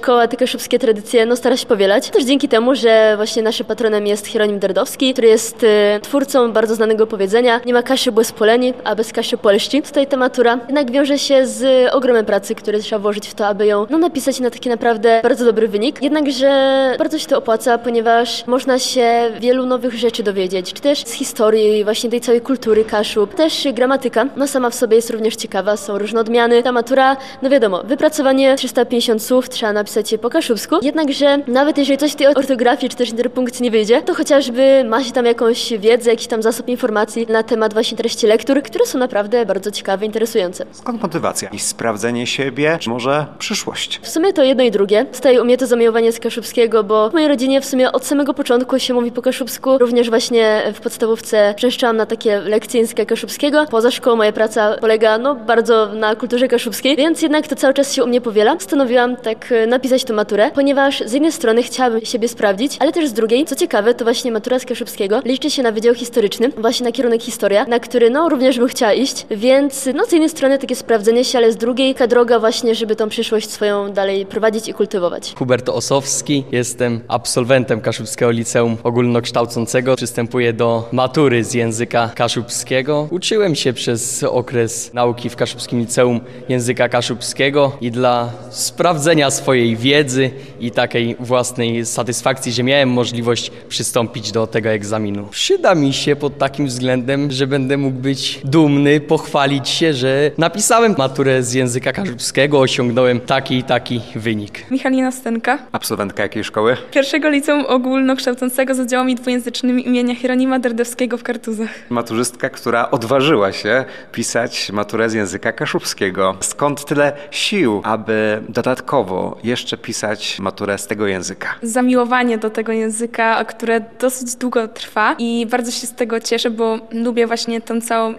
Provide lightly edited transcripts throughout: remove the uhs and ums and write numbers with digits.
szkoła te kaszubskie tradycje stara się powielać. Też dzięki temu, że właśnie naszym patronem jest Hieronim Dardowski, który jest twórcą bardzo znanego powiedzenia: nie ma kaszy bez poleni, a bez kaszy polści. Tutaj ta matura jednak wiąże się z ogromem pracy, które trzeba włożyć w to, aby ją napisać na taki naprawdę bardzo dobry wynik. Jednakże bardzo się to opłaca, ponieważ można się wielu nowych rzeczy dowiedzieć, czy też z historii właśnie tej całej kultury Kaszub. Też gramatyka, sama w sobie jest również ciekawa, są różne odmiany. Ta matura, wiadomo, wypracowanie 350 słów trzeba napisać je po kaszubsku, jednakże nawet jeżeli coś w tej ortografii czy też interpunkcji nie wyjdzie, to chociażby ma się tam jakąś wiedzę, jakiś tam zasób informacji na temat właśnie treści lektur, które są naprawdę bardzo ciekawe, interesujące. Skąd motywacja? I sprawdzenie siebie, czy może przyszłość? W sumie to jedno i drugie. Tutaj u mnie to zamiłowanie z kaszubskiego, bo w mojej rodzinie w sumie od samego początku się mówi po kaszubsku. Również właśnie w podstawówce przeszczałam na takie lekcje języka kaszubskiego. Poza szkołą moja praca polega bardzo na kulturze kaszubskiej, więc jednak to cały czas się u mnie powiela. Postanowiłam tak napisać tę maturę, ponieważ z jednej strony chciałabym siebie sprawdzić, ale też z drugiej, co ciekawe, to właśnie matura z kaszubskiego liczy się na wydział historyczny, właśnie na kierunek historia, na który również bym chciała iść, więc z jednej strony takie sprawdzenie się, ale z drugiej taka droga właśnie, żeby tą przyszłość swoją dalej prowadzić i kultywować. Hubert Osowski, jestem absolwentem Kaszubskiego Liceum Ogólnokształcącego. Przystępuję do matury z języka kaszubskiego. Uczyłem się przez okres nauki w Kaszubskim Liceum języka kaszubskiego i dla sprawdzenia swojej wiedzy i takiej własnej satysfakcji, że miałem możliwość przystąpić do tego egzaminu. Przyda mi się pod takim względem, że będę mógł być dumny, pochwalić się, że napisałem maturę z języka kaszubskiego, osiągnąłem taki i taki wynik. Michalina Stenka. Absolwentka jakiej szkoły? Pierwszego Liceum Ogólnokształcącego z oddziałami dwujęzycznymi imienia Hieronima Dardowskiego w Kartuzach. Maturzystka, która odważyła się pisać maturę z języka kaszubskiego. Skąd tyle sił, aby dodatkowo jeszcze pisać maturę z tego języka? Zamiłowanie do tego języka, które dosyć długo trwa i bardzo się z tego cieszę, bo lubię właśnie tę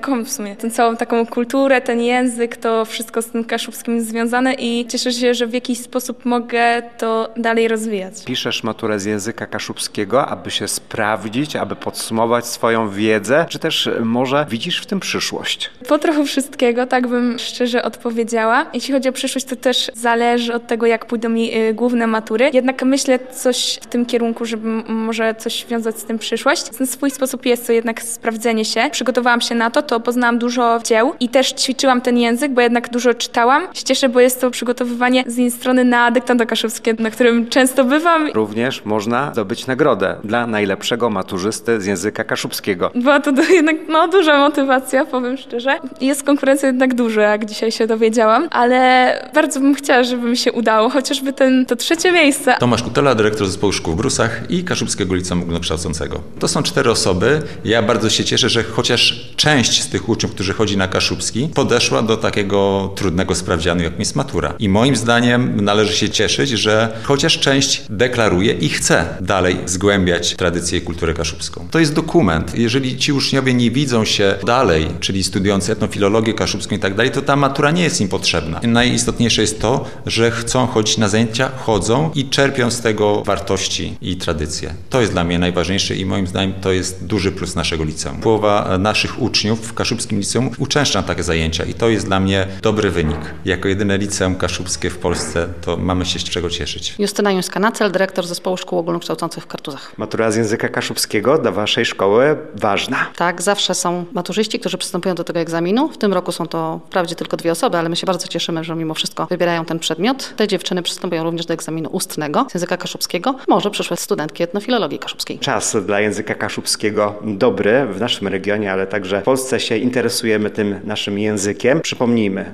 całą taką kulturę, ten język, to wszystko z tym kaszubskim związane i cieszę się, że w jakiś sposób mogę to dalej rozwijać. Piszesz maturę z języka kaszubskiego, aby się sprawdzić, aby podsumować swoją wiedzę, czy też może widzisz w tym przyszłość? Po trochu wszystkiego, tak bym szczerze odpowiedziała. Jeśli chodzi o przyszłość, to też zależy od tego, jak pójdą mi główne matury. Jednak myślę coś w tym kierunku, żeby może coś wiązać z tym przyszłość. Na swój sposób jest to jednak sprawdzenie się. Przygotowałam się na to poznałam dużo dzieł i też ćwiczyłam ten język, bo jednak dużo czytałam. Się cieszę, bo jest to przygotowywanie z jednej strony na dyktando kaszubskie, na którym często bywam. Również można zdobyć nagrodę dla najlepszego maturzysty z języka kaszubskiego. Była to jednak duża motywacja, powiem szczerze. Jest konkurencja jednak duża, jak dzisiaj się dowiedziałam, ale bardzo bym chciała, żeby mi się udało, chociażby to 3. miejsce. Tomasz Kutela, dyrektor zespołu szkół w Brusach i Kaszubskiego Liceum Ogólnokształcącego. To są 4 osoby. Ja bardzo się cieszę, że chociaż część z tych uczniów, którzy chodzi na kaszubski, podeszła do takiego trudnego sprawdzianu, jakim jest matura. I moim zdaniem należy się cieszyć, że chociaż część deklaruje i chce dalej zgłębiać tradycję i kulturę kaszubską. To jest dokument. Jeżeli ci uczniowie nie widzą się dalej, czyli studiujący etnofilologię kaszubską i tak dalej, to ta matura nie jest im potrzebna. Najistotniejsze jest to, że chcą chodzić na zajęcia, chodzą i czerpią z tego wartości i tradycje. To jest dla mnie najważniejsze i moim zdaniem to jest duży plus naszego liceum. Połowa naszych uczniów w Kaszubskim Liceum uczęszcza takie zajęcia i to jest dla mnie dobry wynik. Jako jedyne liceum kaszubskie w Polsce to mamy się z czego cieszyć. Justyna Juńska-Nacel, dyrektor zespołu szkół ogólnokształcących w Kartuzach. Matura z języka kaszubskiego dla waszej szkoły ważna? Tak, zawsze są maturzyści, którzy przystępują do tego egzaminu. W tym roku są to wprawdzie tylko 2 osoby, ale my się bardzo cieszymy, że mimo wszystko wybierają ten przedmiot. Te dziewczyny przystępują również do egzaminu ustnego z języka kaszubskiego. Może przyszłe studentki etnofilologii kaszubskiej. Czas dla języka kaszubskiego dobry w naszym regionie, ale także w Polsce się interesujemy tym naszym językiem. Przypomnijmy,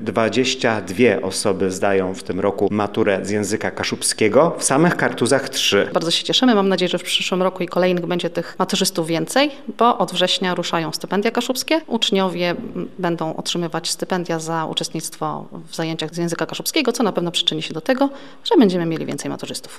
22 osoby zdają w tym roku maturę z języka kaszubskiego, w samych Kartuzach 3. Bardzo się cieszymy. Mam nadzieję, że w przyszłym roku i kolejnych będzie tych maturzystów więcej, bo od września ruszają stypendia kaszubskie. Uczniowie będą otrzymywać stypendia za uczestnictwo w zajęciach z języka kaszubskiego, co na pewno przyczyni się do tego, że będziemy mieli więcej maturzystów.